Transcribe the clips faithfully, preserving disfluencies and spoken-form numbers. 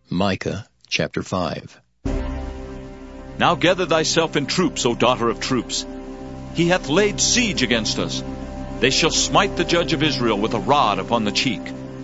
Micah chapter five. Now gather thyself in troops, O daughter of troops. He hath laid siege against us. They shall smite the judge of Israel with a rod upon the cheek.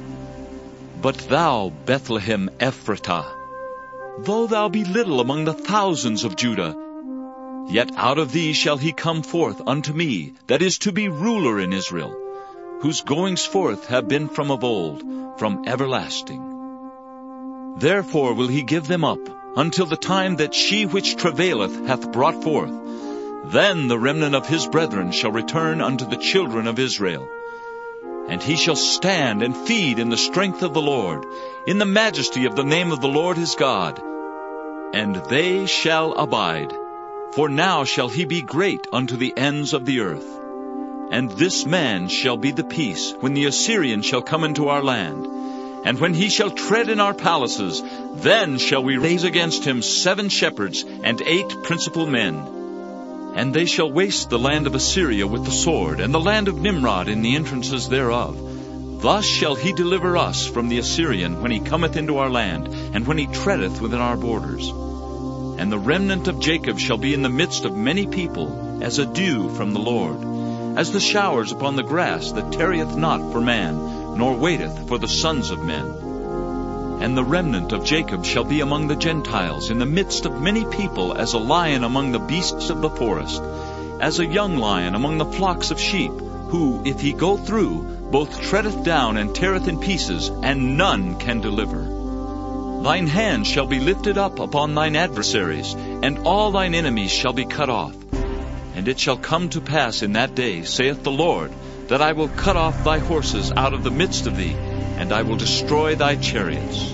But thou, Bethlehem Ephratah, though thou be little among the thousands of Judah, yet out of thee shall he come forth unto me, that is to be ruler in Israel, whose goings forth have been from of old, from everlasting. Therefore will he give them up, until the time that she which travaileth hath brought forth. Then the remnant of his brethren shall return unto the children of Israel. And he shall stand and feed in the strength of the Lord, in the majesty of the name of the Lord his God. And they shall abide, for now shall he be great unto the ends of the earth. And this man shall be the peace, when the Assyrian shall come into our land. And when he shall tread in our palaces, then shall we raise against him seven shepherds and eight principal men. And they shall waste the land of Assyria with the sword, and the land of Nimrod in the entrances thereof. Thus shall he deliver us from the Assyrian when he cometh into our land, and when he treadeth within our borders. And the remnant of Jacob shall be in the midst of many people, as a dew from the Lord, as the showers upon the grass that tarrieth not for man, nor waiteth for the sons of men. And the remnant of Jacob shall be among the Gentiles, in the midst of many people, as a lion among the beasts of the forest, as a young lion among the flocks of sheep, who, if he go through, both treadeth down and teareth in pieces, and none can deliver. Thine hand shall be lifted up upon thine adversaries, and all thine enemies shall be cut off. And it shall come to pass in that day, saith the Lord, that I will cut off thy horses out of the midst of thee, and I will destroy thy chariots.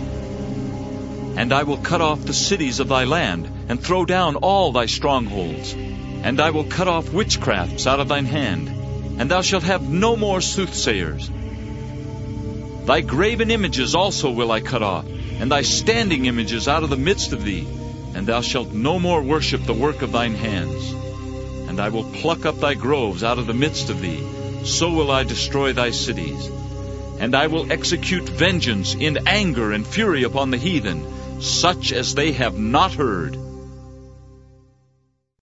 And I will cut off the cities of thy land, and throw down all thy strongholds. And I will cut off witchcrafts out of thine hand, and thou shalt have no more soothsayers. Thy graven images also will I cut off, and thy standing images out of the midst of thee, and thou shalt no more worship the work of thine hands. And I will pluck up thy groves out of the midst of thee, so will I destroy thy cities. And I will execute vengeance in anger and fury upon the heathen, such as they have not heard.